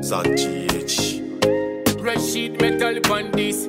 GH. Rashid Metal Bandits.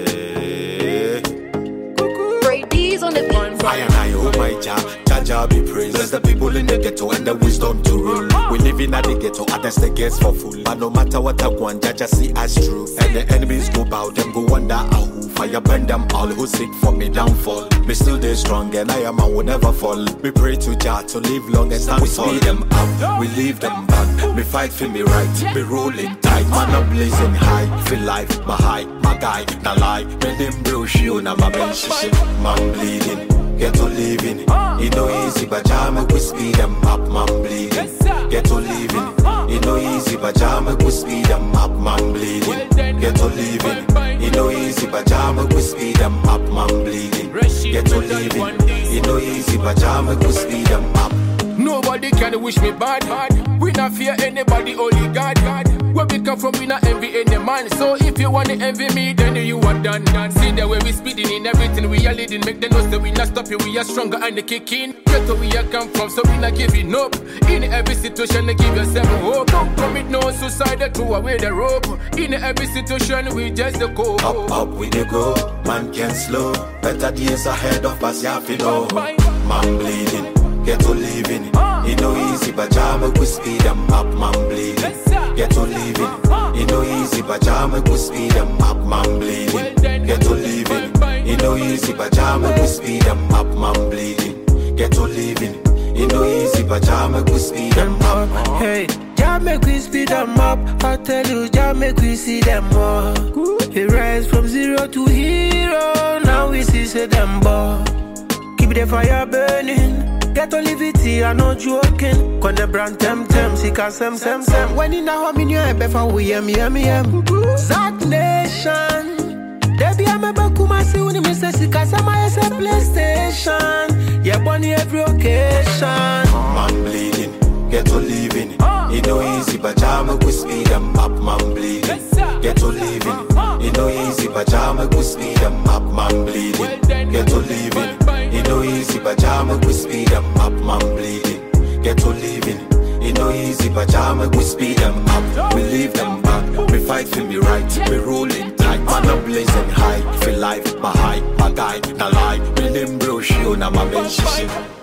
Brady's on the beat. I and I, oh my Jah be praised. There's the people in the ghetto and the wisdom to rule. We live in the ghetto, others the gets for full. But no matter what I want, Jah see us true. And the enemies go bow, them go wonder how. Fire burn them all who seek for me downfall. Me still they strong and I am, I will never fall. We pray to Jah to live long and stand. We speed them up, we leave them back. Me fight for me right, me rolling tight. Man I'm blazing high, feel life, my high, my guy, na lie. Me them bro shoe, na my bench shit. Man bleeding, get to living. It no easy, but Jah make we speed them up, man bleeding. Get to living, it no easy, but Jah make we speed them up, man bleeding. Get to living, it no easy, but Jah make we speed them up, man bleeding. Get to living, it no easy, but Jah make we speed them up. Nobody can wish me bad. We not fear anybody, only God. Where we come from, we not envy any man. So if you wanna envy me, then you are done. See the way we speeding in everything we are leading. Make them know that we not stopping, we are stronger and the kicking. Get where we are come from, so we not giving up. In every situation, they give yourself hope. Don't commit no suicide, throw away the rope. In every situation, we just the go. Up we dey go, man can't slow. Better days ahead of us, you have to know. Man bleeding. Get to living, it no easy, but Jah make we speed them up, man bleeding. Get to living, it no easy, but Jah make we speed them up, man bleeding. Get to living, it no easy, but Jah make we speed them up, man bleeding. Get to living, it no easy, but Jah make we speed them up. Hey, Jah make we speed them up. I tell you, Jah make we see them more. We rise from zero to hero. Now we see them more. Keep the fire burning. Get to live it here, I'm not joking. When the brand tem, sika sem. When in a home in your head, before we yam. Zat Nation. Debbie, I'm a bakuma, see when you miss a sika, some I say PlayStation. Yeah, bunny every occasion. Man bleeding, get to living. It no easy, but Jah make we speed them up, man bleeding. Get to living. It no easy, but Jah make we speed them up, man bleeding. Get to living. It no easy, but Jah make we speed them up, man bleeding. Get to living. It no easy, but Jah make we speed them up. We leave them back, we fight for me right. We rolling tight, man I'm blazing high. Feel life, my high, my guy, na lie. Me them bro show, na my bench shit.